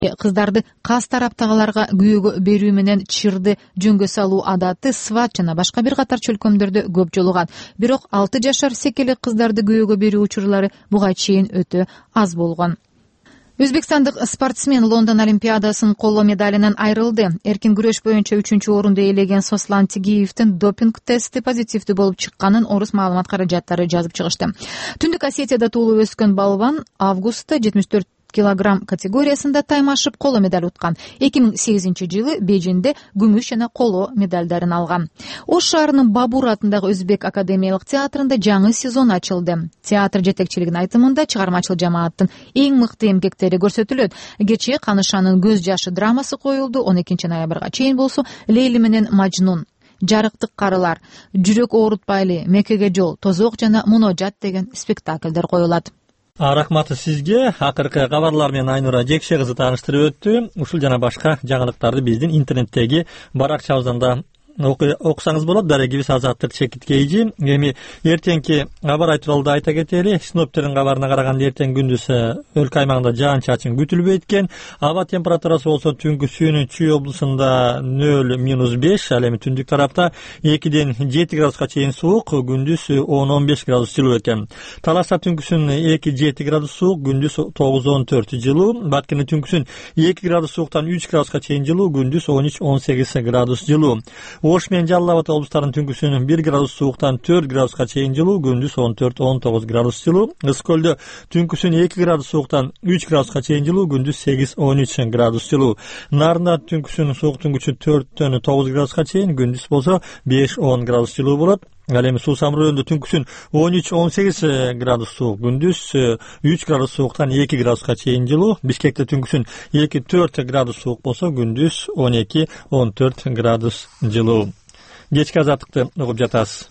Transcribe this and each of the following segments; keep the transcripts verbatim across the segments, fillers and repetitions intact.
Кыздарды каз тараптагыларга күйөөгө берүү менен чырды жөнгө салуу адаты Сват жана башка бир катар чөлкөмдөрдө көп жолугат. Бирок алты жашар секелек кыздарды күйөөгө берүү учурлары буга чейин өтө аз болгон. Өзбекстандык спортсмен Лондон Олимпиадасынын коло медалинен айрылды. Эркин күрөш боюнча үчүнчү орунду ээлеген Сослан Тигиевдин допинг тести позитивдүү болуп чыкканын орус маалымат каражаттары жазып чыгышты. Түндүк Осетияда туулуп өскөн балбан августта жетимиш төрт килограмм категориясында таймашып коло медаль уткан. эки миң сегизинчи жылы Бейжиңде күмүш жана коло медалдарын алган. Ош шаарынын Бабур атындагы Өзбек академиялык театрында жаңы сезон ачылды. Театр жетекчилигинин айтымында чыгармачыл жамааттын эң мыкты эмгектери көрсөтүлөт. Кечээ Канышанын көз жашы драмасы коюлду. он экинчи ноябрга чейин болсо Лейли менен Мажнун, Жарыктык карылар, Жүрөк оорутпайлы, Меккеге жол, Тозок жана Муножат деген спектакльдер коюлат. Рахматы сизге. Акыркы кабарлар менен Айнура Жекше кызы тааныштырып өттү. Ушул жана башка жаңылыктарды биздин интернеттеги баракчабыздан да окусаңыз болот. Дарегибиз Азаттык Чекит Кейжи. Эми эртеңки кабар тууралуу да айта кетели. Синоптиктердин кабарына караганда эртең күндүз өлкө аймагында жаан-чачын күтүлбөйт экен. Аба температурасы болсо түнкү Сүйүнүн Чүй облусунда нөл минус беш, ал эми түндүк тарапта экиден жети градуска чейин суук, күндүз он он беш градус жылуу экен. Талашта түнкүсүн эки жети градус суук, күндүз тогуз он төрт жылуу. Баткенде түнкүсүн эки градус сууктан үч градуска чейин жылуу, күндүз он үч он сегиз градус жылуу. Ош менен Жалал Абад облустарынын түнкүсүн бир градус сууктан төрт градуска чейин жылуу, күндүз он төрт он тогуз градус жылуу. Ыс көлдө түнкүсүн эки градус сууктан үч градуска чейин жылуу, күндүз сегиз он үч градус жылуу. Нарында түнкүсүн сууктун күчү төрттөн тогуз градуска чейин, күндүз болсо беш он градус жылуу болот. Ал эми Суу Самрөөнүндө түнкүсүн он үч он сегиз градус суук, күндүз үч градус сууктан эки градуска чейин жылуу. Бишкекте түнкүсүн эки төрт градус суук болсо, күндүз он эки он төрт градус жылуу. Кечки азаттыкты угуп жатасыз.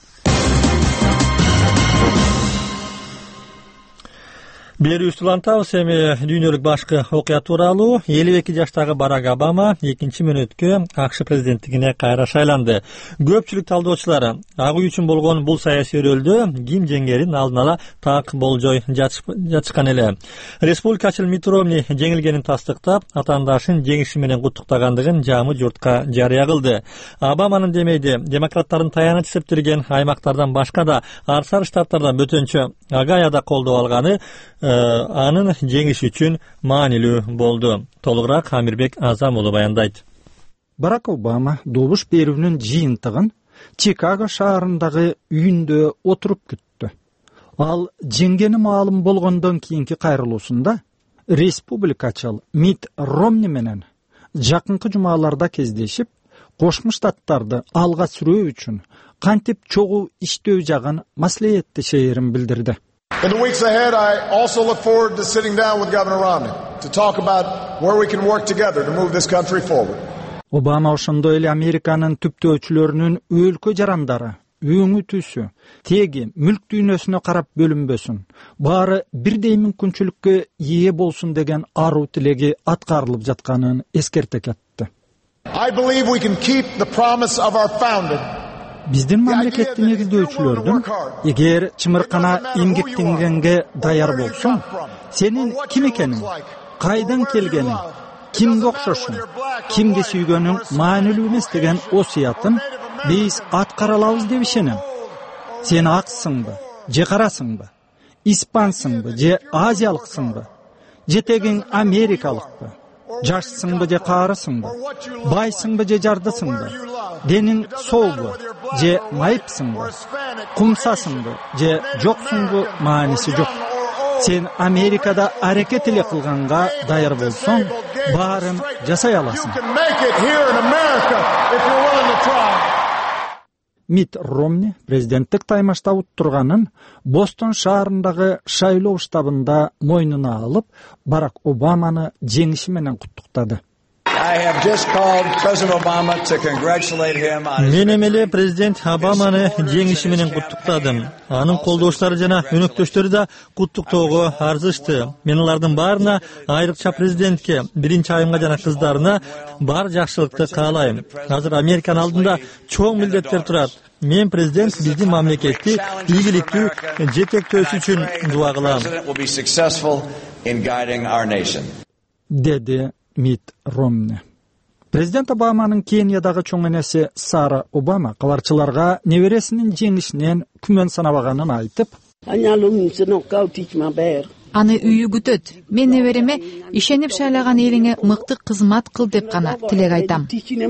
Берүүбүздү улантабыз. Эми дүйнөлүк башкы окуя тууралуу. элүү эки жаштагы Барак Обама экинчи мөөнөткө АКШ президенттигине кайра шайланды. Көпчүлүк талдоочулар ак үй үчүн болгон бул саясий өрөөлдө ким жеңерин алдын ала так болжой жатышкан эле. Республикачыл Митт Ромни жеңилгенин тастыктап, атаандашын жеңиши менен куттуктагандыгын жамы журтка жарыя кылды. Обаманын демейди, демократтардын таяныч эсептелген аймактардан башка да ар сары штаттардан бөтөнчө Агаяда колдоп алганы анын жеңиши үчүн маанилүү болду. Толугураак Амирбек Азам уулу баяндайт. Барак Обама добуш берүүнүн жыйынтыгын Чикаго шаарындагы үйүндө отуруп күттү. Ал жеңгени маалым болгондон кийинки кайрылуусунда республикачыл Митт Ромни менен жакынкы жумаларда кездешип, Кошмо Штаттарды алга сүрүү үчүн кантип чогуу иштөө жагын маслихаттешээрин билдирди. In the weeks ahead, I also look forward to sitting down with Governor Romney to talk about where we can work together to move this country forward. Obama ошондой эле Американын түптөөчүлөрүнүн өлкө жарандары, өңү түсү, теги, мүлк дүйнөсүнө карап бөлүнбөсүн, баары бирдей мүмкүнчүлүккө ээ болсун деген аруу тилеги аткарылып жатканын эскерте кетти. I believe we can keep the promise of our founding. Биздин мамлекеттин негиздөөчүлөрдүн эгер чымыркана эмгектенгенге даяр болсоң, сенин ким экениң, кайдан келгениң, кимге окшошуң, кимди сүйгөнүң маанилүү эмес деген осуятын биз аткара алабыз деп ишенем. Сен аксыңбы, же карасыңбы, испансыңбы, же азиялыксыңбы, же тегиң америкалыкпы, жашсыңбы же каарысыңбы, байсыңбы же жардысыңбы, дениң солбу же майыпсыңбы, кумсасыңбы же жоксуңбу, мааниси жок. Сен Америкада аракет эле кылганга даяр болсоң, баарын жасай аласың. Митт Ромни президенттик таймашта уттурганын Бостон шаарындагы шайлоо штабында мойнуна алып, Барак Обаманы жеңиши менен куттуктады. Мен эмеле президент Обаманы жеңиши менен куттуктадым. Анын колдоштары жана өнөктөштөрү да куттуктоого арзышты. Мен алардын баарына, айрыкча президентке, биринчи айымга жана кыздарына бар жакшылыкты каалайм. Азыр Американын алдында чоң милдеттер турат. Мен президент биздин мамлекетти ийгиликтүү жетектөөсү үчүн дуа кылам, деди Митт Ромни. Президент Обаманын Кениядагы чоң энеси Сара Обама кабарчыларга небересинин жеңишинен күмөн санабаганын айтып, аны үйү күтөт. Мен небереме ишенип шайлаган элиңе мыкты кызмат кыл деп гана тилек айтам,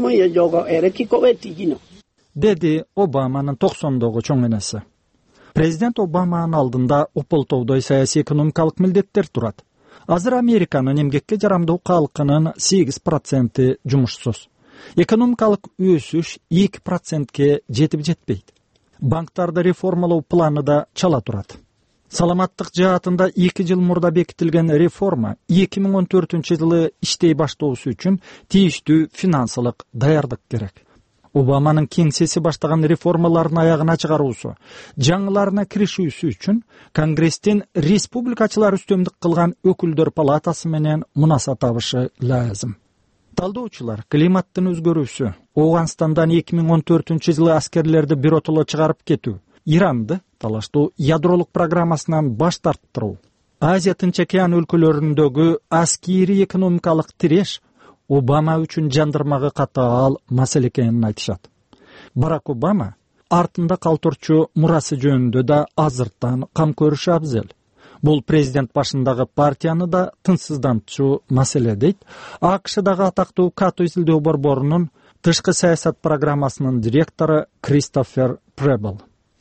деди Обаманын токсондогу чоң энеси. Президент Обаманын алдында ополтоодой саясий экономикалык милдеттер турат. Азыр Американын эмгекке жарамдуу калкынын сегиз проценти жумушсуз. Экономикалык өсүш эки процентке жетип жетпейт. Банктарды реформалоо планы да чала турат. Саламаттык жаатында эки жыл мурда бекитилген реформа эки миң он төртүнчү жылы иштей баштоосу үчүн тийиштүү финансылык даярдык керек. Обаманын кеңсеси баштаган реформалардын аягына чыгаруусу, жаңыларына киришүүсү үчүн Конгресстен республикачылар үстөмдүк кылган өкүлдөр палатасы менен мунаса табышы лазым. Талдоочулар климаттын өзгөрүүсү, Ооганстандан эки миң он төртүнчү жылы аскерлерди биротоло чыгарып кетүү, Иранды талаштуу ядролук программасынан баш тарттыруу, Азия Тынч океан өлкөлөрүндөгү аскери экономикалык тиреш Обама үчүн жандырмагы катаал маселе экенин айтышат. Барак Обама артында калтырчу мурасы жөнүндө да азыртан кам көрүшү абзел. Бул президент башындагы партияны да тынчсыздантчу маселе дейт АКШдагы атактуу Като изилдөө борборунун тышкы саясат программасынын директору Кристофер Пребл.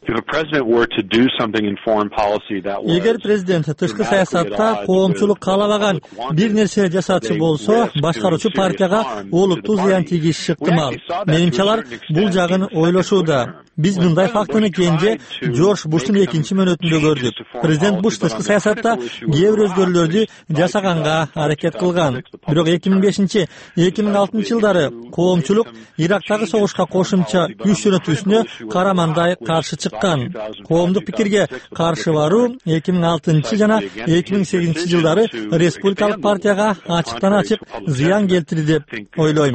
Эгер президент тышкы саясатта коомчулук каалабаган бир нерсе жасачу болсо, башкаруучу партияга олуттуу зыян тийгизиши ыктымал. Менимче алар бул жагын ойлошууда. Биз мындай фактыны кенже Жорж Буштун экинчи мөөнөтүндө көрдүк. Президент Буш тышкы саясатта кээ бир өзгөрүүлөрдү жасаганга аракет кылган. Бирок эки миң бешинчи эки миң алтынчы жылдары коомчулук Ирактагы согушка кошумча күч жөнөтүүсүнө карамандай каршы чыккан. Коомдук пикирге каршы баруу эки миң алтынчы жана эки миң сегизинчи жылдары республикалык партияга ачыктан ачык зыян келтирди деп ойлойм.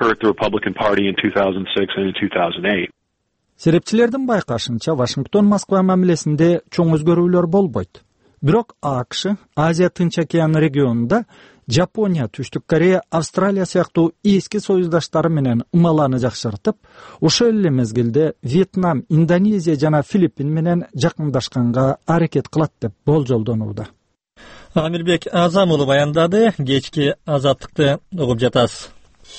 Серепчилердин байкашынча Вашингтон Москва мамилесинде чоң өзгөрүүлөр болбойт. Бирок АКШ Азия Тынч океан регионунда Жапония, Түштүк Корея, Австралия сыяктуу эски союздаштары менен ымаланы жакшыртып, ошол эле мезгилде Вьетнам, Индонезия жана Филиппин менен жакындашканга аракет кылат деп болжолдонууда. Амирбек Азам уулу баяндады. Кечки азаттыкты угуп жатасыз.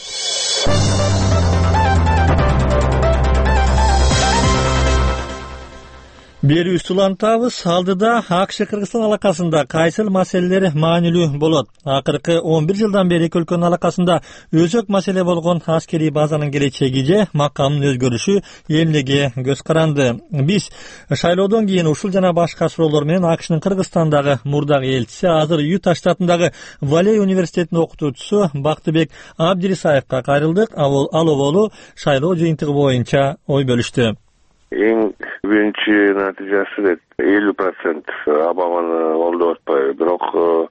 Берүүбүздү улантабыз. Алдыда АКШ Кыргызстан алакасында кайсыл маселелер маанилүү болот? Акыркы он бир жылдан бери эки өлкөнүн алакасында өзөк маселе болгон аскерий базанын келечеги же макамынын өзгөрүшү эмнеге көз каранды? Биз шайлоодон кийин ушул жана башка суроолор менен АКШнын Кыргызстандагы мурдагы элчиси, азыр Юта штатындагы Валей университетинин окутуучусу Бактыбек Абдирисаевка кайрылдык. Ал оболу шайлоо жыйынтыгы боюнча ой бөлүштү. Эң биринчи натыйжасы деп элүү процент Обаманы колдоп атпайбы, бирок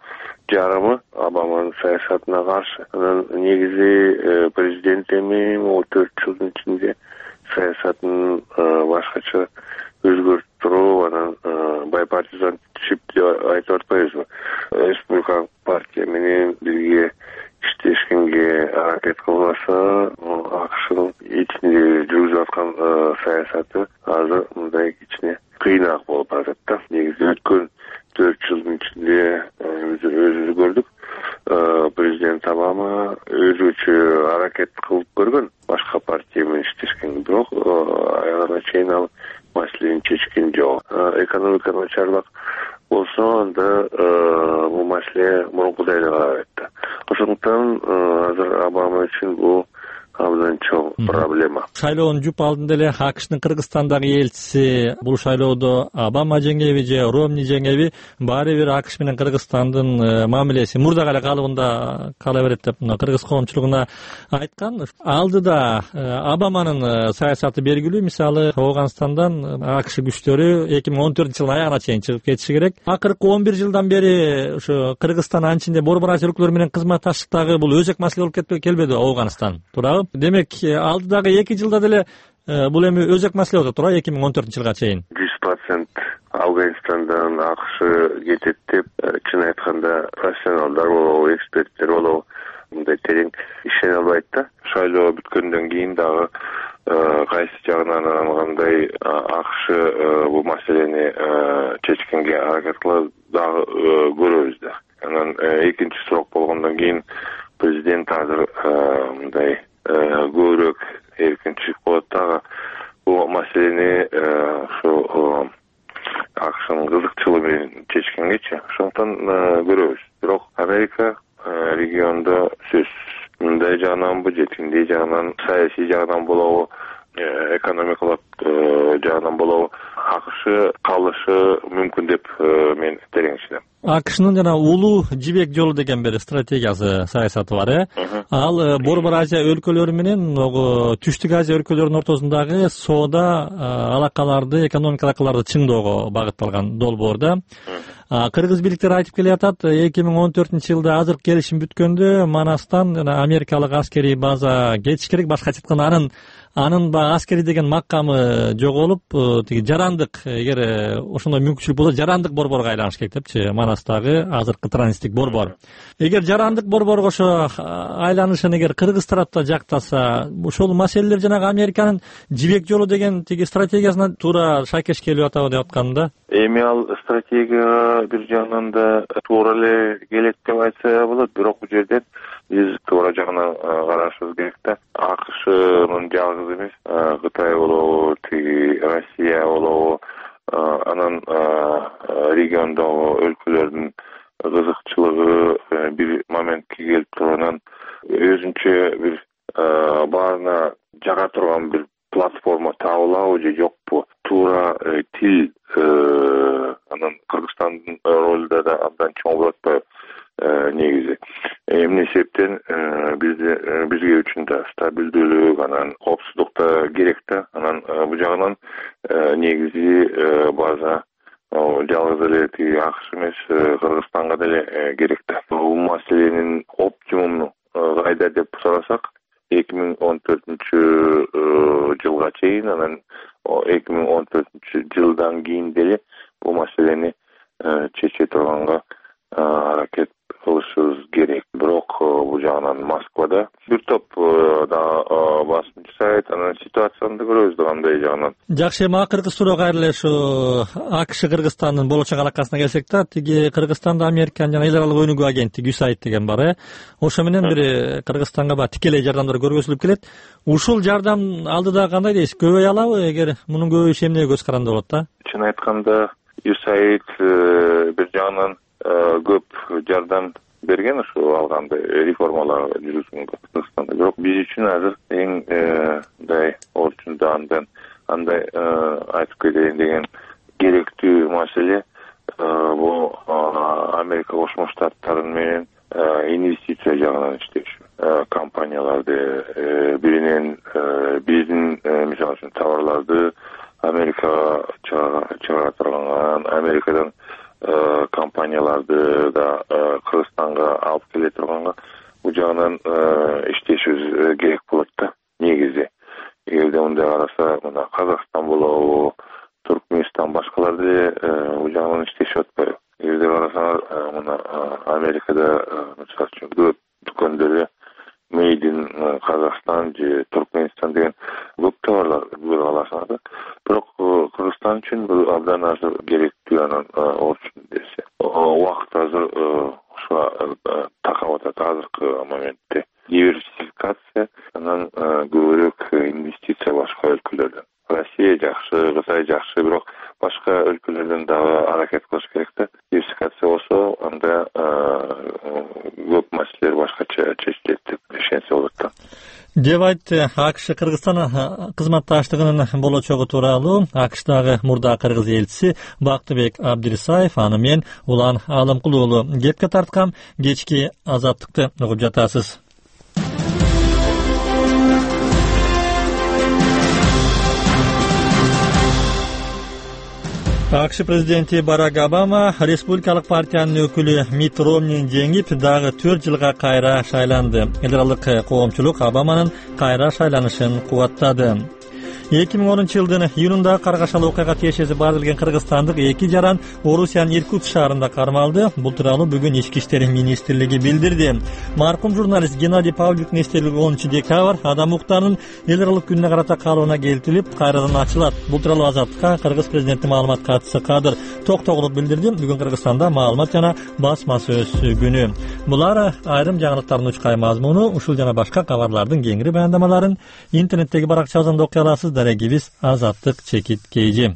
жарымы Обаманын саясатына каршы. Анан негизи президент эми могу төрт жылдын ичинде саясатын башкача өзгөртүрүү, анан байпартизаншип деп айтып атпайбызбы? Республикалык партия менен бирге иштешкенге аракет кылбаса, АКШнын ичинде жүргүзүп аткан саясаты азыр мындай кичине кыйыныраак болуп атат да. Негизи өткөн төрт жылдын ичинде өзүбүз көрдүк. Президент Обама өзгөчө аракет кылып көргөн башка партия менен иштешкен, бирок аягына чейин ал маселени чечкен жок. Экономика начарлак болсо, анда бул маселе мурункудай эле кала берет да. Ошондуктан азыр Обама үчүн бул абдан чоң проблема. Шайлоонун жуп алдында эле АКШнын Кыргызстандагы элчиси бул шайлоодо Обама жеңеби же Ромни жеңеби, баары бир АКШ менен Кыргызстандын мамилеси мурдагы эле калыбында кала берет деп кыргыз коомчулугуна айткан. Алдыда Обаманын саясаты белгилүү. Мисалы, Ооганстандан АКШ күчтөрү эки миң он төртүнчү жылдын аягына чейин чыгып кетиши керек. Акыркы он бир жылдан бери ошо Кыргызстан анчинде борбор Азия өлкөлөрү менен кызматташтыктагы бул өзөк маселе болуп кетпей келбеди Ооганстан, туурабы? Демек, алдыдагы эки жылда деле бул эми өзөк маселе болот, туура, эки миң он төртүнчү жылга чейин. жүз процент Афганистандан АКШ кетет деп, чын айтканда, профессионалдар болобу, эксперттер болобу, мындай терең ишене албайт да. Шайлоо бүткөндөн кийин дагы кайсы жагынан кандай АКШ бул маселени чечкенге аракет кылат дагы көрөбүз да. Анан экинчи срок болгондон кийин президент азыр мындай көбүрөөк эркинчилик болот дагы. Бул маселени ошо АКШнын кызыкчылыгы менен чечкенгечи ошондон көрөбүз. Бирок Америка региондо сөз мындай жагынан же тиндей жагынан, саясий жагынан болобу, экономикалык жагынан болобу АКШ калышы мүмкүн деп мен терең ишенем. АКШнын жана улуу жибек жолу деген бир стратегиясы, саясаты бар, э? Ал Борбор Азия өлкөлөрү менен Түштүк Азия өлкөлөрүнүн ортосундагы соода алакаларды, экономика алакаларды чыңдоого багытталган долбоор да. Кыргыз бийликтери айтып келатат, эки миң он төртүнчү жылда азыркы келишим бүткөндө Манастан жана америкалык аскерий база кетиш керек, башка айтканда анын анын баягы аскерий деген макамы жоголуп, тиги жарандык, эгер ошондой мүмкүнчүлүк болсо жарандык борборго айланыш керек депчи, Манастагы азыркы транзиттик борбор. Эгер жарандык борборго ошо айланышын эгер кыргыз тарапта жактаса, ошол маселелер жанагы Американын жибек жолу деген тиги стратегиясына туура шайкеш келип атабы деп аткам да. Эми ал стратегия бир жагынан да туура эле келет деп айтса болот, бирок бул жерден биз туура жагынан карашыбыз керек да. АКШнын жалгыз эмес, Кытай болобу, тиги Россия болобу, анан региондогу өлкөлөрдүн кызыкчылыгы бир моментке келип туруп, өзүнчө бир баарына жага турган бир платформа табылабы же жокпу, туура тил, анан Кыргызстандын ролу да абдан чоң болуп атпайбы негизи. Эмне себептен бизге үчүн да стабилдүүлүк, анан коопсуздук да керек да. Анан бул жагынан негизи база жалгыз эле тиги АКШ эмес, Кыргызстанга деле керек да. Бул маселенин оптимуму кайда деп сурасак, эки миң он төртүнчү жылга чейин, анан эки миң он төртүнчү жылдан кийин деле бул маселени чече турганга аракет кылышыбыз керек. Бирок бул жагынан Москвада бир топ да басым жасайт, анан ситуацияны да көрөбүз да кандай жагынан. Жакшы, эми акыркы суроо кайра эле ушу АКШ Кыргызстандын болочок алакасына келсек да, тиги Кыргызстанда Американын жана эл аралык өнүгүү агенттиги ю эс эй ай ди деген бар, э? Ошо менен бир Кыргызстанга баягы тикелей жардамдар көргөзүлүп келет. Ушул жардам алдыда кандай дейсиз? Көбөй алабы? Эгер мунун көбөйүшү эмнеге көз каранды болот да? Чын айтканда, ю эс эй ай ди бир жагынан көп жардам берген ушу алгандай реформалар жүргүзгөнгө Кыргызстанда. Бирок биз үчүн азыр эң мындай орчунда андан андай айтып кетейин деген керектүү маселе бул Америка Кошмо Штаттары менен инвестиция жагынан иштешүү. Компанияларды биринен биздин мисалы үчүн товарларды Америкага чыгара турган, Америкадан компанияларды да Кыргызстанга алып келе турганга бул жагынан иштешибиз керек болот да негизи. Эгерде мындай караса, мына Казакстан болобу, Туркменистан, башкалар деле бул жагынан иштешип атпайбы? Эгерде карасаңар, мына Америкада мисалы үчүн көп дүкөндөрдө Made in Казакстан же Туркменистан деген көп товарлар көрө аласыңар да. Бирок Кыргызстан үчүн бул абдан азыр керектүү, анан орчун десе. Убакыт азыр ошо такап атат азыркы моментте. Диверсификация, анан көбүрөөк инвестиция башка өлкөлөрдөн. Россия жакшы, Кытай жакшы, бирок башка өлкөлөрдөн дагы аракет кылыш керек да. Диверсификация болсо, анда көп маселелер башкача чечилет деп ишенсе болот да. деп айтты АКШ Кыргызстан кызматташтыгынын болочогу тууралуу АКШдагы мурда кыргыз элчиси Бактыбек Абдирисаев. Аны мен Улан Алымкул уулу кепке тарткам. Кечки азаттыкты угуп жатасыз. АКШ президенти Барак Обама республикалык партиянын өкүлү Митт Ромнини жеңип, дагы төрт жылга кайра шайланды. Эл аралык коомчулук Обаманын кайра шайланышын кубаттады. эки миң онунчу жылдын июнунда каргашалы окуяга тиешеси бар келген кыргызстандык эки жаран Орусиянын Иркутск шаарында кармалды. Бул тууралуу бүгүн Ички иштер министрлиги билдирди. Маркум журналист Геннадий Павликтин эстелиги онунчу декабрь адам укуктарынын эл аралык күнүнө карата калыбына келтирип, кайрадан ачылат. Бул тууралуу Азаттыкка кыргыз президентинин маалымат катчысы Кадыр Токтогулов билдирди. Бүгүн Кыргызстанда маалымат жана басма сөз күнү. Булар айрым жаңылыктардын учкай мазмуну, ушул жана башка кабарлардын кеңири баяндамаларын интернеттеги баракчабыздан окуй аласыз. Дарегибиз Азаттык чекит кейжи.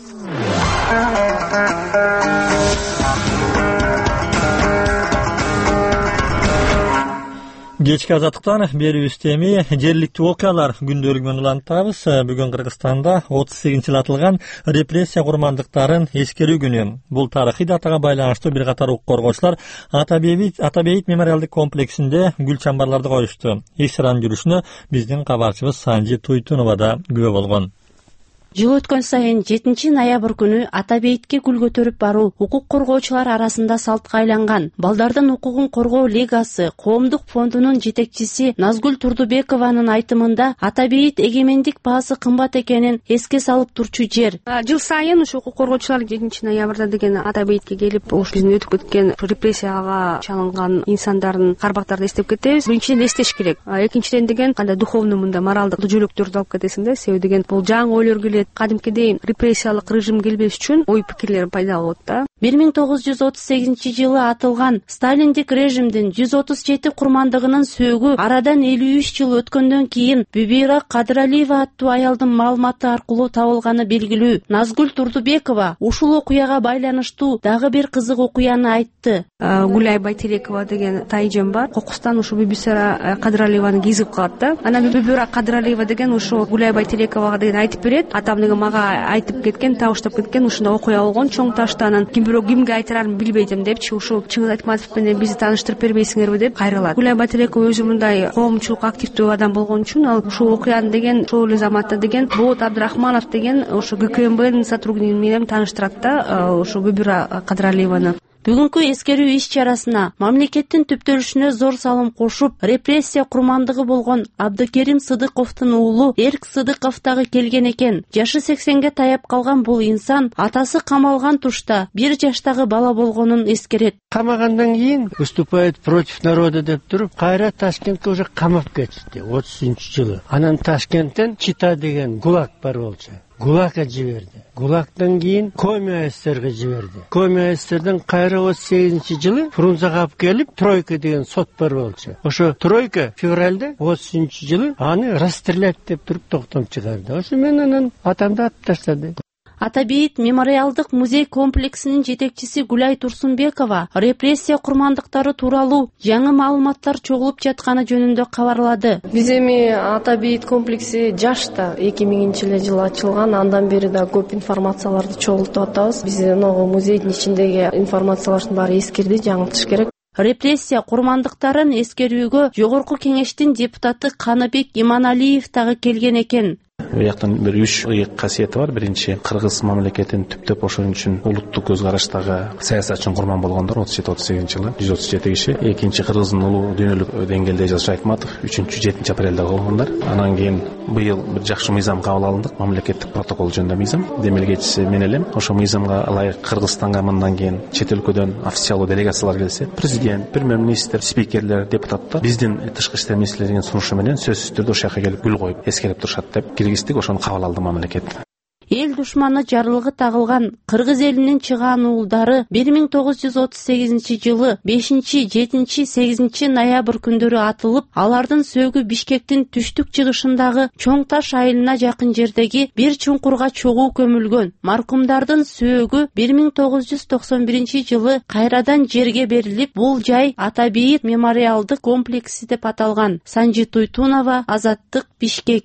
Кечки Азаттыктан берүүбүз теми жергиликтүү окуялар күндөлүгү менен улантабыз. Бүгүн Кыргызстанда отуз сегизинчи жылы атылган репрессия курмандыктарын эскерүү күнү. Бул тарыхый датага байланыштуу бир катар укук коргоочулар Атабейит Атабейит мемориалдык комплексинде гүл чамбарларды коюшту. Иш чаранын жүрүшүнө биздин кабарчыбыз Санжи Туйтунова да күбө болгон. Жыл өткөн сайын жетинчи ноябрь күнү Атабейтке гүл көтөрүп баруу укук коргоочулар арасында салтка айланган. Балдардын укугун коргоо лигасы коомдук фондунун жетекчиси Назгүл Турдубекованын айтымында Атабейит эгемендик баасы кымбат экенин эске салып турчу жер. Жыл сайын ушу укук коргоочулар жетинчи ноябрда деген Атабейтке келип, ушу биздин өтүп кеткен репрессияга чалынган инсандардын карбактарды эстеп кетебиз. Биринчиден эстеш керек. Экинчиден деген кандай духовный мында моралдык жөлөктөрдү алып кетесиң да, себеби деген бул жаңы ойлор келет. Кадимкидей репрессиялык режим келбеш үчүн ой пикирлер пайда болот да. бир миң тогуз жүз отуз сегизинчи жылы атылган Сталиндик режимдин жүз отуз жети курмандыгынын сөөгү арадан элүү үч жыл өткөндөн кийин Бүбира Кадыралиева аттуу аялдын маалыматы аркылуу табылганы белгилүү. Назгүл Турдубекова ушул окуяга байланыштуу дагы бир кызык окуяны айтты. Гуляй Байтелекова деген тайжем бар. Кокустан ушу Бүбира Кадыралиеваны кезип калат да. Анан Бүбира Кадыралиева деген ушу Гуляй Байтелековага деген айтып берет. Атам деген мага айтып кеткен, табыштап кеткен, ушундай окуя болгон чоң таштанын. Ким бирок кимге айтырарын билбейдим депчи, ушу Чыңгыз Айтматов менен бизди тааныштырып бербейсиңерби деп кайрылат. Гуляй Байтелекова өзү мындай коомчулук активдүү адам болгон үчүн ал ушул окуяны деген ошол эле заматта деген Болот Абдрахманов деген ошо ГКМБнын сотрудниги менен тааныштырат да ошо Бүбира Кадыралиеваны. Бүгүнкү эскерүү иш чарасына мамлекеттин түптөлүшүнө зор салым кошуп, репрессия курмандыгы болгон Абдыкерим Сыдыковдун уулу Эрк Сыдыков дагы келген экен. Жашы сексенге таяп калган бул инсан атасы камалган тушта бир жаштагы бала болгонун эскерет. Камагандан кийин выступает против народа деп туруп, кайра Ташкентке уже камап кетишти отузунчу жылы. Анан Ташкенттен Чита деген ГУЛАГ бар болчу. ГУЛАГка жиберди. ГУЛАГтан кийин Коми АССРге жиберди. Коми АССРден кайра отуз сегизинчи жылы Фрунзага алып келип, Тройка деген сот бар болчу. Ошо Тройка февралда отузунчу жылы аны расстрелять деп туруп токтом чыгарды. Ошо менен анан атамды атып таштады. Атабейит мемориалдык музей комплексинин жетекчиси Гуляй Турсунбекова репрессия курмандыктары тууралуу жаңы маалыматтар чогулуп жатканы жөнүндө кабарлады. Биз эми Атабейит комплекси жашта эки миңинчи жылы ачылган, андан бери да көп информацияларды чогултуп атабыз. Биз могу музейдин ичиндеги информациялардын баары эскирди, жаңылтыш керек. Репрессия курмандыктарын эскерүүгө Жогорку кеңештин депутаты Каныбек Иманалиев дагы келген экен. Bu жактан бир үч ыйык касиети бар. Биринчи, кыргыз мамлекетин түптөп ошон үчүн улуттук көз караштагы саясатчын курман болгондор отуз жети отуз сегизинчи жылы жүз отуз жети киши. Экинчи, кыргыздын улуу дүйнөлүк деңгээлде Жазыш Айтматов үчүнчү жетинчи апрелде болгондор. Анан кийин быйыл бир жакшы мыйзам кабыл алындык, мамлекеттик протокол жөнүндө мыйзам. Демилгечиси мен элем. Ошо мыйзамга ылайык Кыргызстанга мындан кийин чет өлкөдөн официалдуу делегациялар келсе, президент, премьер-министр, спикерлер, депутаттар биздин тышкы иштер министрлигинин сунушу менен сөзсүз түрдө ошол жака келип гүл коюп эскерип турушат деп киргиздик. Ошону кабыл алды мамлекет. Эл душманы жарлыгы тагылган кыргыз элинин чыгаан уулдары бир миң тогуз жүз отуз сегизинчи жылы бешинчи, жетинчи, сегизинчи ноябрь күндөрү атылып, алардын сөөгү Бишкектин түштүк чыгышындагы Чоң Таш айылына жакын жердеги бир чуңкурга чогуу көмүлгөн. Маркумдардын сөөгү бир миң тогуз жүз токсон биринчи жылы кайрадан жерге берилип, бул жай Атабейит мемориалдык комплекси деп аталган. Санжи Туйтунова, Азаттык, Бишкек.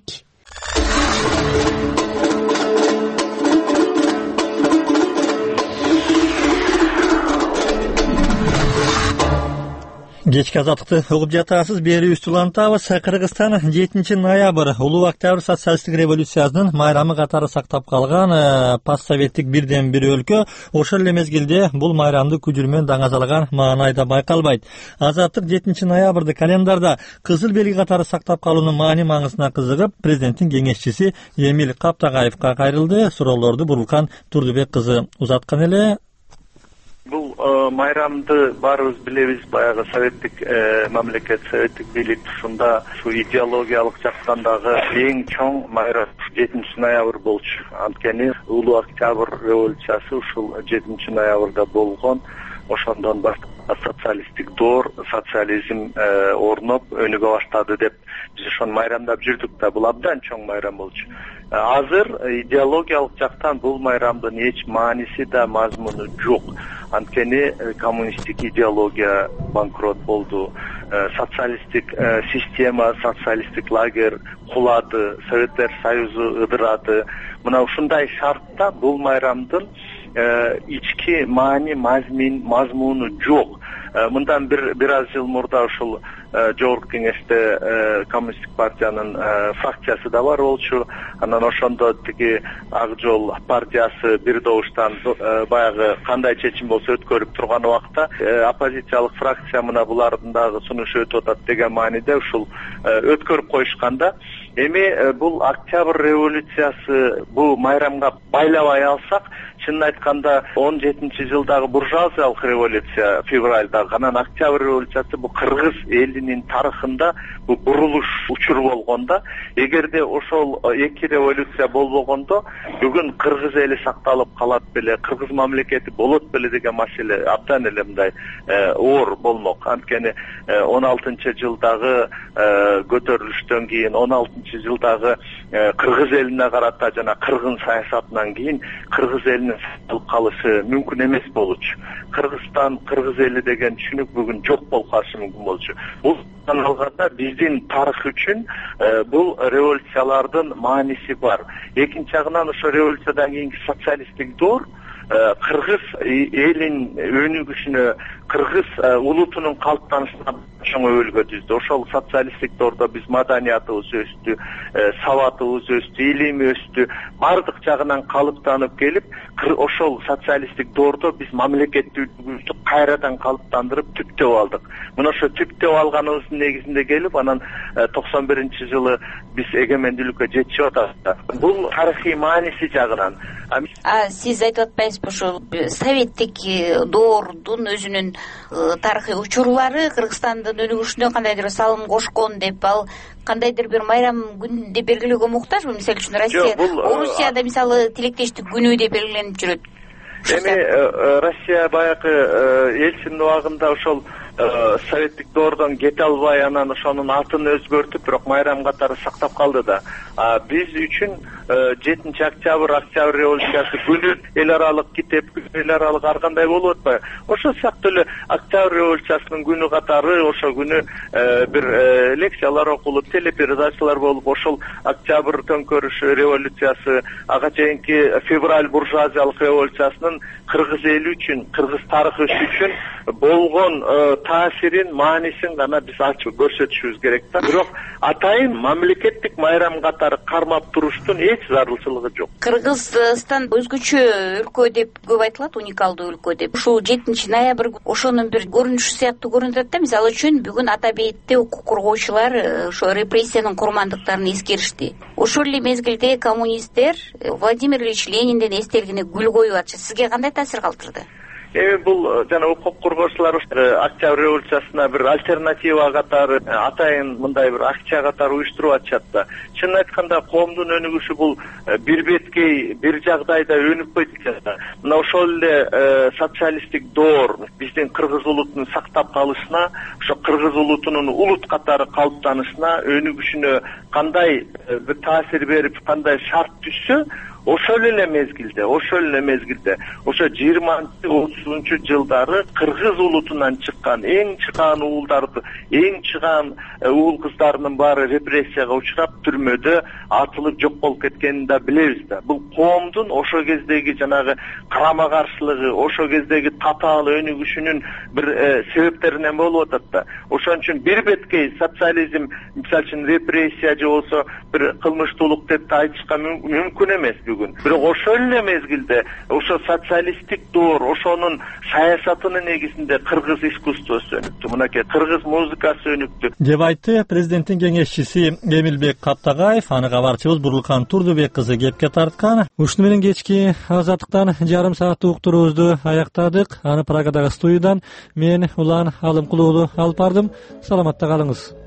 Кечки азаттыкты угуп жатасыз. Берүүбүздү улантабыз. Кыргызстан жетинчи ноябрь улуу октябрь социалисттик революциясынын майрамы катары сактап калган постсоветтик бирден бир өлкө. Ошол эле мезгилде бул майрамды күжүрмөн даңазалаган маанай да байкалбайт. Азаттык жетинчи ноябрды календарда кызыл белги катары сактап калуунун маани маңызына кызыгып, президенттин кеңешчиси Эмиль Каптагаевка кайрылды. Суроолорду Бурулкан Турдубек кызы узаткан эле. Бул майрамды баарыбыз билебиз, баягы советтик мамлекет, советтик бийлик тушунда ушу идеологиялык жактан дагы эң чоң майрам жетинчи ноябрь болчу. Анткени улуу октябрь революциясы ушул жетинчи ноябрда болгон. Ошондон баштап социалисттик доор, социализм орноп өнүгө баштады деп биз ошону майрамдап жүрдүк да. Бул абдан чоң майрам болчу. Азыр идеологиялык жактан бул майрамдын эч мааниси да, мазмуну жок. Анткени коммунисттик идеология банкрот болду, социалисттик система, социалисттик лагерь кулады, Советтер Союзу ыдырады. Мына ушундай шартта бул майрамдын ички маани, мазмин, мазмуну жок. Мындан бир бир аз жыл мурда ушул жогорку кеңеште коммунисттик партиянын фракциясы да бар болчу. Анан ошондо тиги Ак Жол партиясы бир добуштан баягы кандай чечим болсо өткөрүп турган убакта оппозициялык фракция мына булардын дагы сунушу өтүп атат деген мааниде ушул өткөрүп коюшканда, эми бул октябрь революциясы бул майрамга байлабай алсак, чынын айтканда он жетинчи жылдагы буржуазиялык революция февралда, анан октябрь революциясы бул кыргыз элинин тарыхында бул бурулуш учуру болгондо, эгерде ошол эки революция болбогондо бүгүн кыргыз эли сакталып калат беле, кыргыз мамлекети болот беле деген маселе абдан эле мындай оор болмок. Анткени он алтынчы жылдагы көтөрүлүштөн кийин, он алтынчы жылдагы кыргыз элине карата жана кыргын саясатынан кийин кыргыз элинин сакталып калышы мүмкүн эмес болчу. Кыргызстан, кыргыз эли деген түшүнүк бүгүн жок болуп калышы мүмкүн болчу. Бул алганда биздин тарых үчүн бул революциялардын мааниси бар. Экинчи жагынан ошо революциядан кийинки социалисттик доор кыргыз элин өнүгүшүнө, кыргыз улутунун калыптанышына чоң өбөлгө түздү. Ошол социалисттик доордо биз маданиятыбыз өстү, сабатыбыз өстү, илими өстү, бардык жагынан калыптанып келип, ошол социалисттик доордо биз мамлекеттүүлүгүбүздү кайрадан калыптандырып түптөп алдык. Мына ошо түптөп алганыбыздын негизинде келип, анан токсон биринчи жылы биз эгемендүүлүккө жетишип атабыз. Бул тарыхый мааниси жагынан. А сиз айтып атпайсызбы, ошол советтик доордун өзүнүн тарыхый учурлары Кыргызстандын өнүгүшүнө кандайдыр салым кошкон деп, ал кандайдыр бир майрам күн деп белгилөөгө муктажбы? Мисалы үчүн Россия, Орусияда мисалы тилектештик күнү деп белгиленип жүрөт. Эми Россия баягы элчинин убагында ошол советтик доордон кете албай, анан ошонун атын өзгөртүп, бирок майрам катары сактап калды да. А биз үчүн жетинчи октябрь, октябрь революциясы күнү эл аралык китеп, эл аралык ар кандай болуп атпайбы? Ошол сыяктуу эле октябрь революциясынын күнү катары ошо күнү бир лекциялар окулуп, телепередачалар болуп, ошол октябрь төңкөрүшү революциясы, ага чейинки февраль буржуазиялык революциясынын кыргыз эли үчүн, кыргыз тарыхы үчүн болгон таасирин, маанисин гана биз ачып көрсөтүшүбүз керек да. Бирок атайын мамлекеттик майрам катары кармап туруштун эч зарылчылыгы жок. Кыргызстан өзгөчө өлкө деп көп айтылат, уникалдуу өлкө деп. Ушул жетинчи ноябрь ошонун бир көрүнүшү сыяктуу көрүнүп атат да. Мисалы үчүн бүгүн ата бейитте укук коргоочулар ошо репрессиянын курмандыктарын эскеришти. Ошол эле мезгилде коммунисттер Владимир Ильич Лениндин эстелигине гүл коюп атчы. Сизге кандай таасир калтырды? Эми бул жана укук коргоочулар октябрь революциясына бир альтернатива катары, атайын мындай бир акча катары уюштуруп атышат да. Чынын айтканда коомдун өнүгүшү бул бир беткей, бир жагдайда өнүп койт экен да. Мына ошол эле социалисттик доор биздин кыргыз улутунун сактап калышына, ошо кыргыз улутунун улут катары калыптанышына, өнүгүшүнө кандай бир таасир берип, кандай шарт түшсө, ошол эле мезгилде ошол эле мезгилде ошо жыйырманчы отузунчу жылдары кыргыз улутунан чыккан эң чыгаан уулдарды эң чыгаан уул кыздарынын баары репрессияга учурап түрмөдө атылып жок болуп кеткенин да билебиз да. Бул коомдун ошо кездеги жанагы карама каршылыгы, ошо кездеги татаал өнүгүшүнүн бир себептеринен болуп атат да. Ошон үчүн бир беткей социализм, мисалы үчүн репрессия же болсо бир кылмыштуулук деп айтышка мүмкүн эмес бүгүн. Бирок ошол эле мезгилде ошо социалисттик доор, ошонун саясатынын негизинде кыргыз искусствосу өнүктү. Мынакей кыргыз музыкасы өнүктү деп айтты президенттин кеңешчиси Эмилбек Каптагаев. Аны кабарчыбыз Бурлукан Турдубек кызы кепке тарткан. Ушуну менен кечки азаттыктан жарым сааттык уктуруубузду аяктадык. Аны Праgadагы студиядан мен Улан Алымкулуулу алып бардым. Саламатта калыңыз.